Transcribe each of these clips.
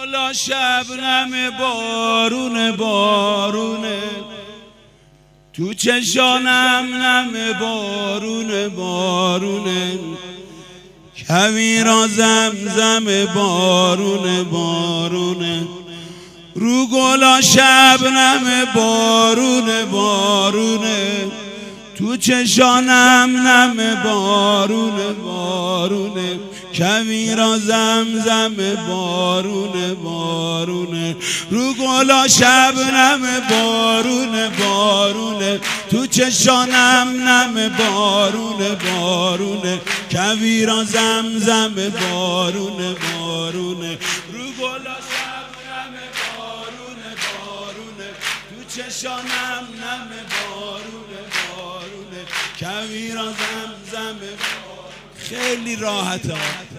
گلا شبنم بارونه بارونه، تو چشانم نم بارونه بارونه، کویرا زمزم بارونه بارونه، رو گلا شبنم بارونه بارونه، تو چشانم نم بارونه بارونه، کویرا زمزم بارونه بارونه، رو گلا شبنم بارونه بارونه، تو چشانم نم بارونه بارونه، کویرا زمزم بارونه بارونه، رو گلا شبنم بارونه بارونه، تو چشانم نم بارونه بارونه، کویرا زمزم خیلی راحته.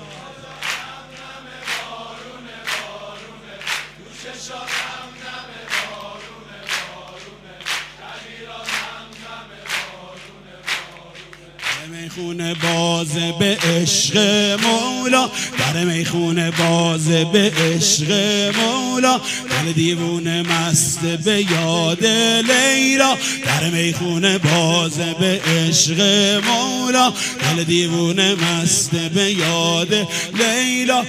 میخونه باز به عشق مولا، در میخونه باز به عشق مولا، دل دیوونه مست به یاد لیلا، در میخونه باز به عشق مولا، دل دیوونه مست به یاد لیلا.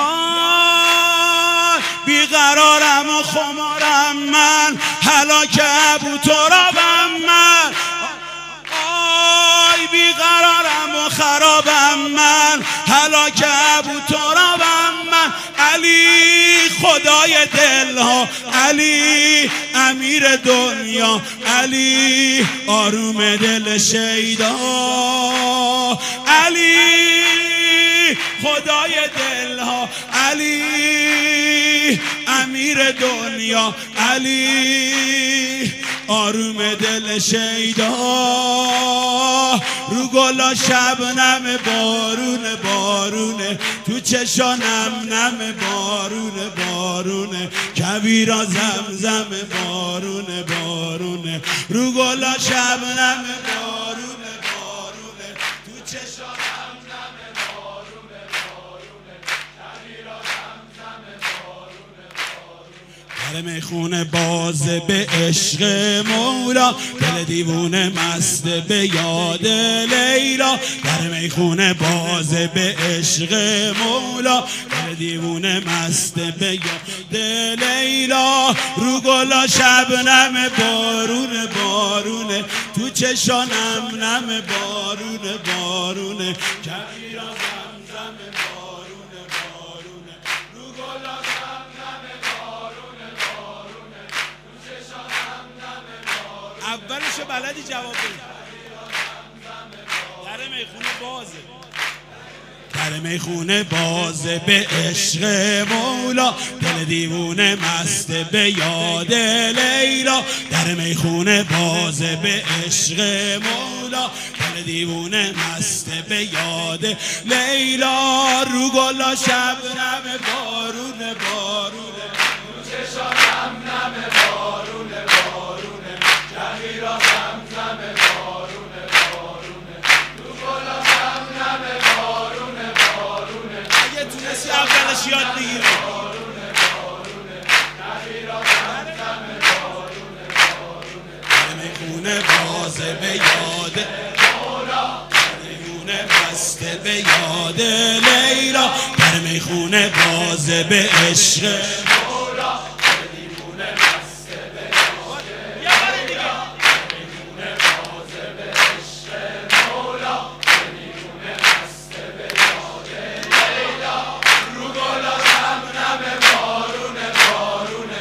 بیقرارم و خمارم من، هلاک ابو ترابم من، بیقرارم و خرابم من، هلاک ابو ترابم من، علی خدای دلها، علی امیر دنیا، علی آروم دل شیدا، علی خدای دلها، علی امیر دنیا، علی آروم دل شیدا، رو گلا شبنم بارونه بارونه، تو چشانم نم بارونه بارونه، کویرا زمزم بارونه بارونه، رو گلا شبنم بارونه بارونه، تو چشانم نم بارونه بارونه، کویرا زمزم بارونه بارونه. در میخونه باز به عشق مولا، دل دیوونه مست به یاد لیلا، در میخونه باز به عشق مولا، دل دیوونه مست به یاد لیلا، رو گلا شبنم بارونه بارونه، تو چشانم نم بارونه بارونه، کویرا زمزم بارونه بارونه، رو گلا شبنم بارونه بارونه، تو چشانم نم بارونه. اولشو بلدی جواب بدی. در میخونه بازه، در میخونه باز به عشق مولا، دل دیوونه مست به یاد لیلا، در میخونه باز به عشق مولا، دل دیوونه مست به یاد لیلا، رو گلا شبنم بارونه بارونه، تو چشانم نم بارونه بارونه، کویرا زمزم بارونه بارونه، رو گلا شبنم بارونه بارونه، اگه تونستی اولش یاد بگیری، بارونه بارونه، کویرا زمزم بارونه بارونه، در میخونه باز به یاد مولا، در میخونه مست به یاد لیلا، در میخونه باز به عشق مولا، در میخونه مست به یاد لیلا، در میخونه باز به عشق مولا، در میخونه مست به یاد لیلا، رو گلا شبنم بارونه بارونه،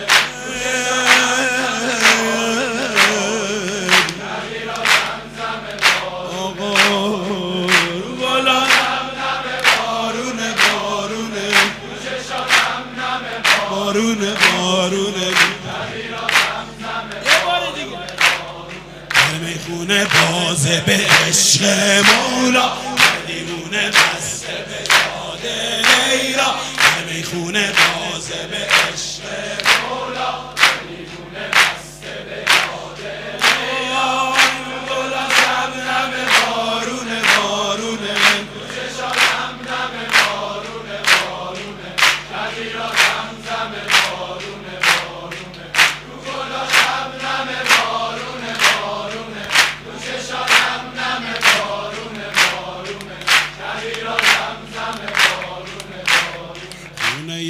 کویرا زمزم بارونه، رو گلا شبنم بارونه بارونه، تو چشانم نم بارونه بارونه، کویرا زمزم یه بار دیگه. در میخونه باز به عشق مولا، در دیوونه مست به یاد لیلا، در میخونه باز به عشق مولا، در دیوونه مست به یاد لیلا، رو گلا شبنم بارونه بارونه، تو چشانم نم بارونه بارونه، کویرا زمزم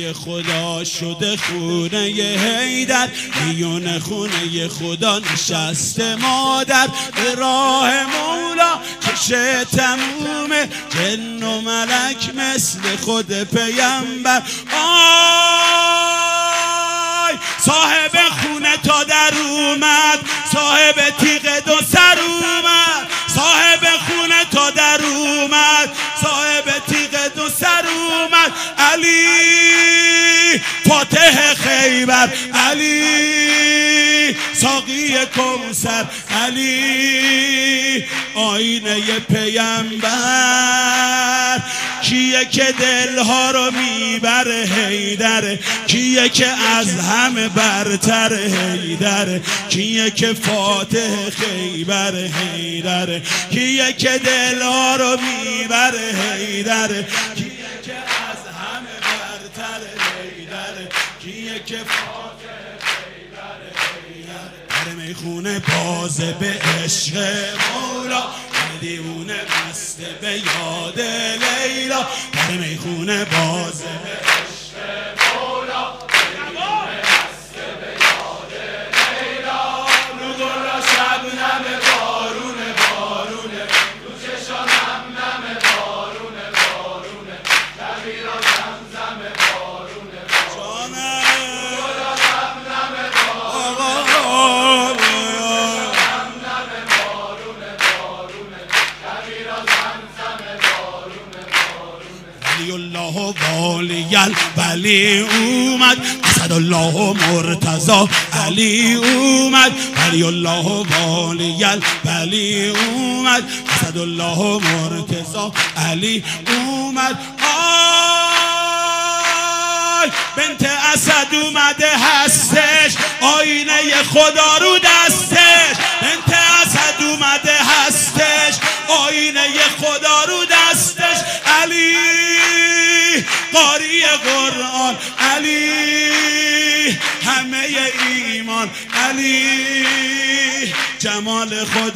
خدا شده خونه حیدر، میون خونه خدا نشسته مادر، به راه مولا کشه تمومه، جن و ملک مثل خود پیامبر. آی صاحب خونه تا در اومد، صاحب تیغ دو سر اومد، صاحب خونه تا در اومد، صاحب تیغ دو سر اومد. علی فاتح خیبر، علی ساقی کوثر، علی آینه پیامبر. کیه که دلها رو میبره؟ حیدره. کیه که از همه برتر؟ حیدره. کیه که فاتح خیبر؟ حیدره. کیه که دلها رو میبره؟ حیدره. کیه که از همه برتر؟ حیدره. کیه که فاتح خیبر؟ حیدره. در میخونه بازه به عشق مولا، دیوونه مست به یاد لیلا. در میخونه بازه به عشق مولا، دیوونه مست به یاد لیلا. رو گلا شبنم بارونه بارونه، رو چشا نم نم بارونه بارونه، دبیرا زمزم بارونه بارونه. رو گلا شبنم بارونه الله والی ولی اومد، اسد الله مرتضی علی اومد. ولی الله والی ولی اومد، اسد الله مرتضی علی اومد. آی بنت اسد اومده هستش، آینه خدا رو دستش. بنت اسد اومده هستش، آینه خدا رو دستش. علی قاری قرآن، علی همه ایمان، علی جمال خود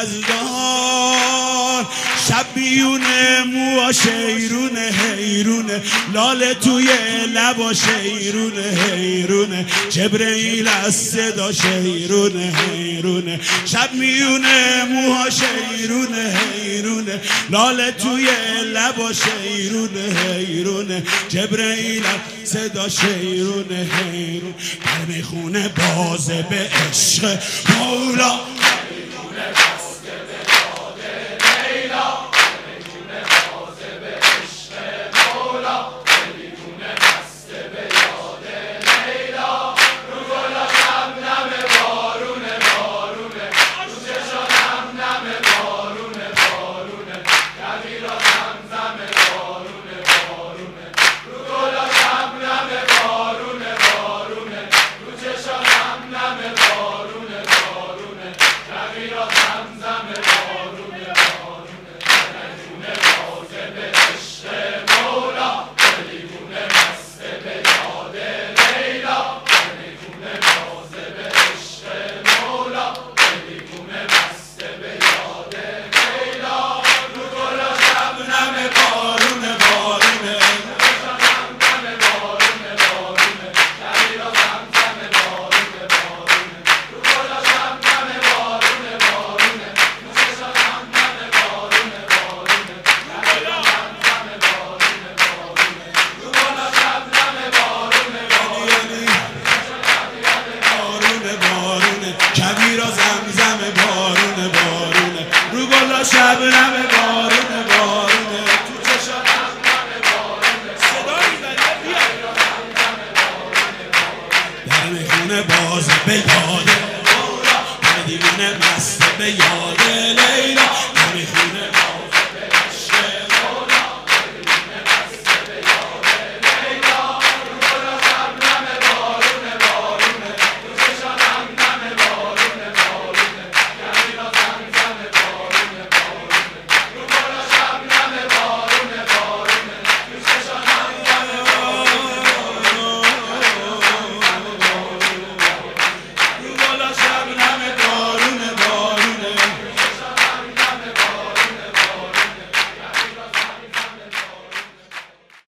یزدان. شبیونه مو شیرونه حیرونه، لاله توی لبا شیرونه حیرونه، جبرئیل از صدا شیرونه حیرونه. شب میونه موها شیرونه حیرونه، لاله توی لبا شیرونه حیرونه، جبرئیل از صدا شیرونه حیرونه. در میخونه بازه به عشق مولا، شبنم بارونه بارونه، تو چشم نم بارونه، صدا میزنی بیا. در میخونه باز به یاد مولا، در دیوونه مست به یاد